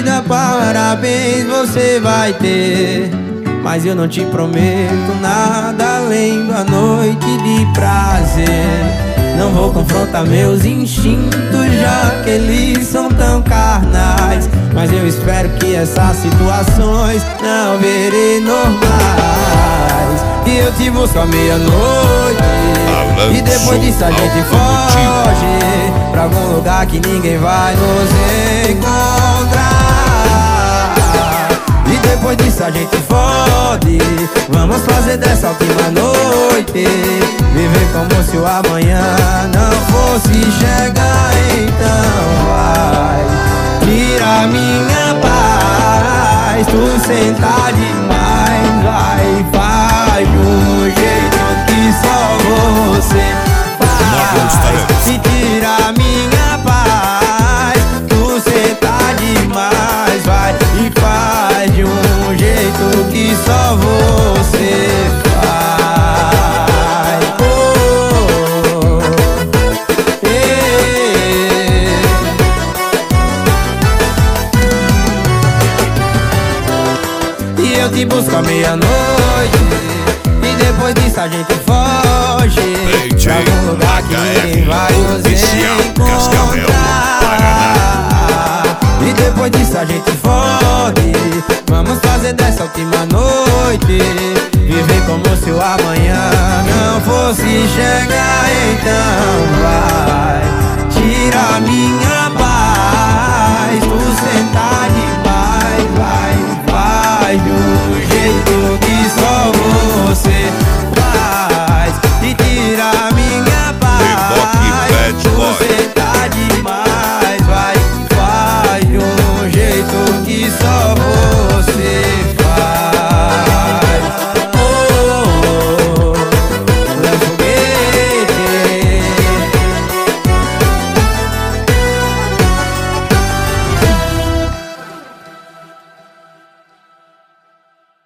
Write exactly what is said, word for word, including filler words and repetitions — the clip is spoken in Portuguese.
vida, parabéns você vai ter. Mas eu não te prometo nada além da noite de prazer. Não vou confrontar meus instintos, já que eles são tão carnais. Mas eu espero que essas situações não virem normais. E eu te busco à meia-noite, e depois disso a gente foge pra algum lugar que ninguém vai nos encontrar. E depois disso a gente fode, vamos fazer dessa última noite viver como se o amanhã não fosse chegar. Então vai, tira minha paz, tu senta demais, vai, faz de um jeito que só você faz. E tira minha paz, tu senta demais, vai, e faz de um jeito que só você faz. Oh, eh. E eu te busco à meia-noite, e depois disso a gente foge pra algum lugar que ninguém vai nos encontrar. E depois disso a gente fode, vamos fazer dessa última noite viver como se o amanhã não fosse chegar. Então vai, tira minha